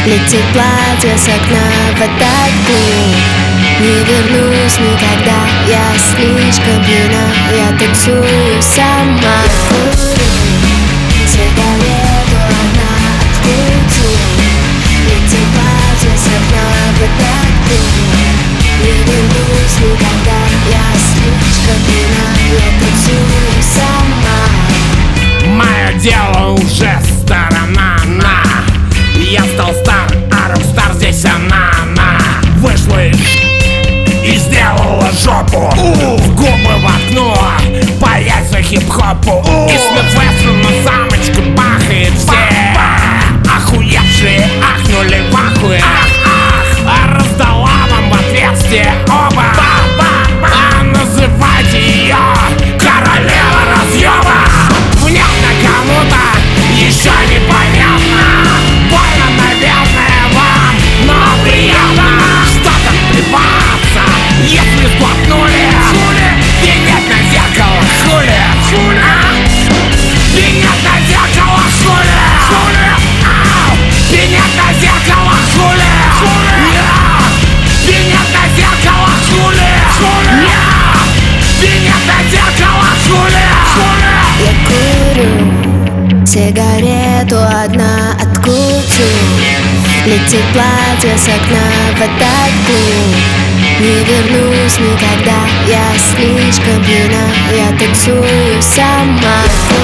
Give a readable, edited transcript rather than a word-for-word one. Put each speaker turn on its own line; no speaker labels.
Летит платье с окна в этот клуб. Не вернусь никогда, я слишком пьяна. Я танцую сама. Курю сигарету, одна открутю. Летит платье с окна в этот клуб. Не вернусь никогда, я слишком пьяна. Я танцую сама.
Мое дело уже сторона на. Я стал стар, а рок-стар здесь она вышла и сделала жопу. В губы воткнула, по яйца хип-хопу. И Смит Вессон на самочку бахает. Все охуевшие ахнули в ахуе. А раздала вам в отверстие оба. А называйте ее королева разъема. Внятно кому-то еще непонятно. Больно, наверное, вам, но приятно. Что там плеваться, если сглотнули? Пенять на зеркало, хули? Пенять на зеркало, хули? Пенять на зеркало, хули? Пенять на зеркало, хули? Пенять на зеркало, хули?
Я курю сигарету, одна откручу. Летит платье с окна в этот клуб. Не вернусь никогда, я слишком пьяна. Я танцую сама.